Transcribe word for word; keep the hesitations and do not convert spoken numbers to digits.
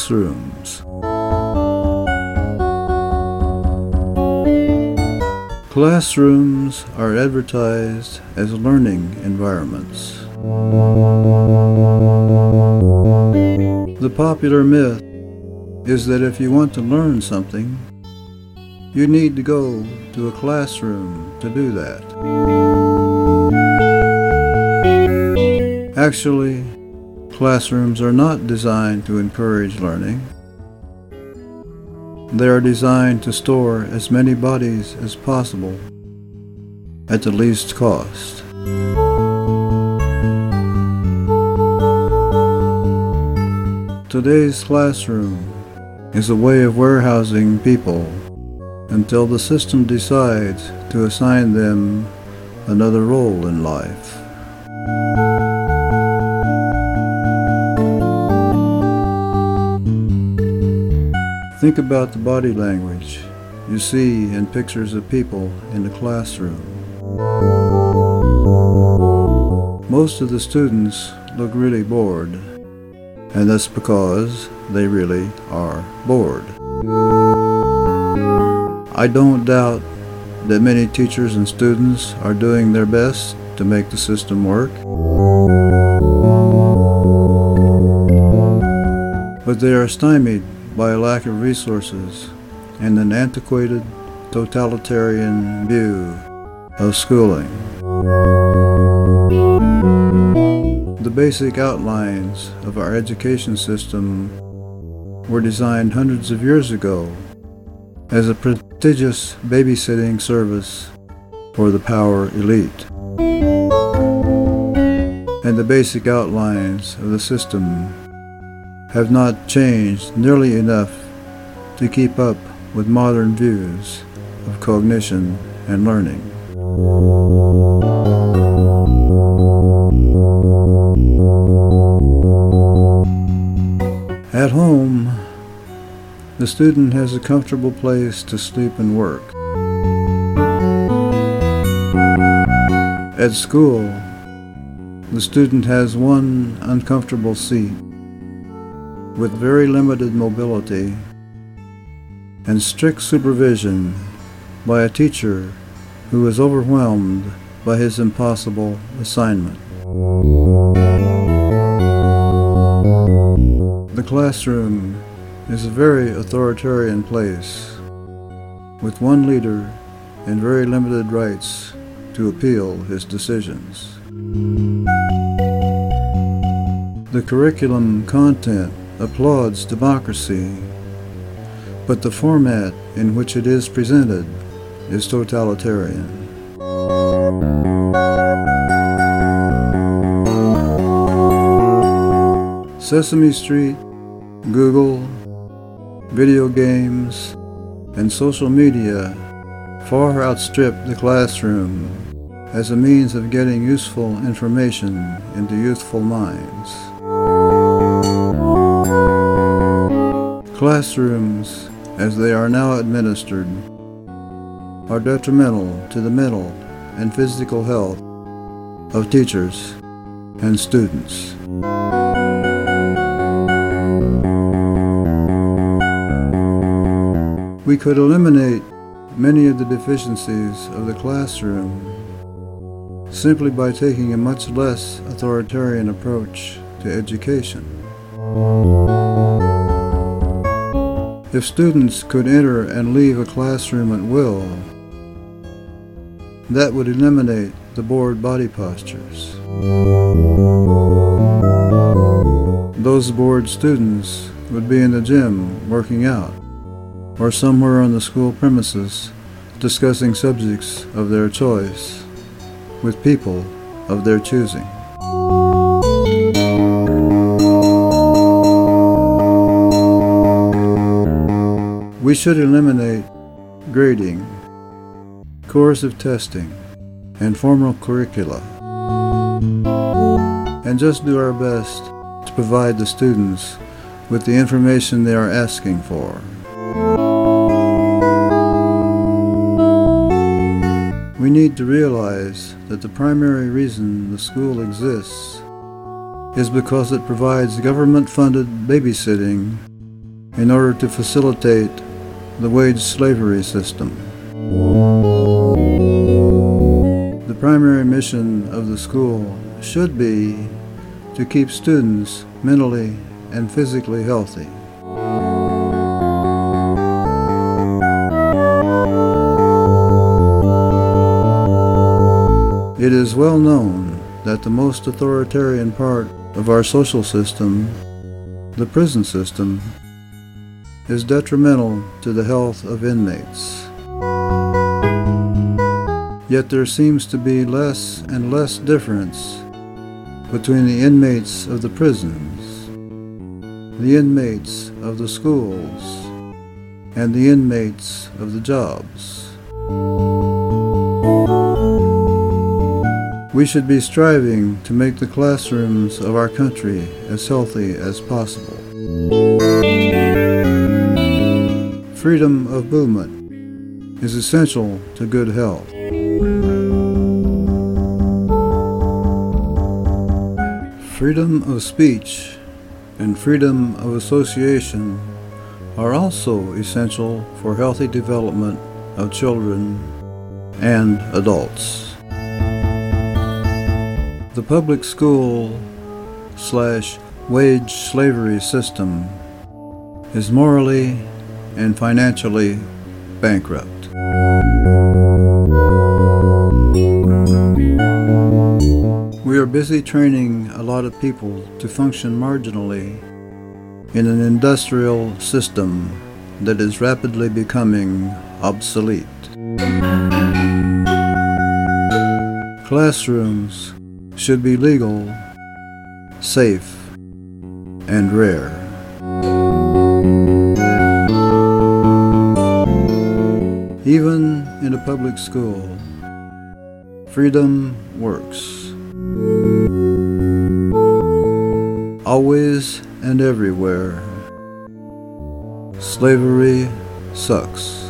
Classrooms. Classrooms are advertised as learning environments. The popular myth is that if you want to learn something, you need to go to a classroom to do that. Actually, classrooms are not designed to encourage learning. They are designed to store as many bodies as possible at the least cost. Today's classroom is a way of warehousing people until the system decides to assign them another role in life. Think about the body language you see in pictures of people in the classroom. Most of the students look really bored, and that's because they really are bored. I don't doubt that many teachers and students are doing their best to make the system work, but they are stymied by a lack of resources and an antiquated, totalitarian view of schooling. The basic outlines of our education system were designed hundreds of years ago as a prestigious babysitting service for the power elite. And the basic outlines of the system have not changed nearly enough to keep up with modern views of cognition and learning. At home, the student has a comfortable place to sleep and work. At school, the student has one uncomfortable seat with very limited mobility and strict supervision by a teacher who is overwhelmed by his impossible assignment. The classroom is a very authoritarian place with one leader and very limited rights to appeal his decisions. The curriculum content applauds democracy, but the format in which it is presented is totalitarian. Sesame Street, Google, video games, and social media far outstrip the classroom as a means of getting useful information into youthful minds. Classrooms, as they are now administered, are detrimental to the mental and physical health of teachers and students. We could eliminate many of the deficiencies of the classroom simply by taking a much less authoritarian approach to education. If students could enter and leave a classroom at will, that would eliminate the bored body postures. Those bored students would be in the gym working out, or somewhere on the school premises discussing subjects of their choice with people of their choosing. We should eliminate grading, coercive testing, and formal curricula, and just do our best to provide the students with the information they are asking for. We need to realize that the primary reason the school exists is because it provides government-funded babysitting in order to facilitate the wage slavery system. The primary mission of the school should be to keep students mentally and physically healthy. It is well known that the most authoritarian part of our social system, the prison system, is detrimental to the health of inmates. Yet there seems to be less and less difference between the inmates of the prisons, the inmates of the schools, and the inmates of the jobs. We should be striving to make the classrooms of our country as healthy as possible. Freedom of movement is essential to good health. Freedom of speech and freedom of association are also essential for healthy development of children and adults. The public school slash wage slavery system is morally and financially bankrupt. We are busy training a lot of people to function marginally in an industrial system that is rapidly becoming obsolete. Classrooms should be legal, safe, and rare. Even in a public school, freedom works. Always and everywhere, slavery sucks.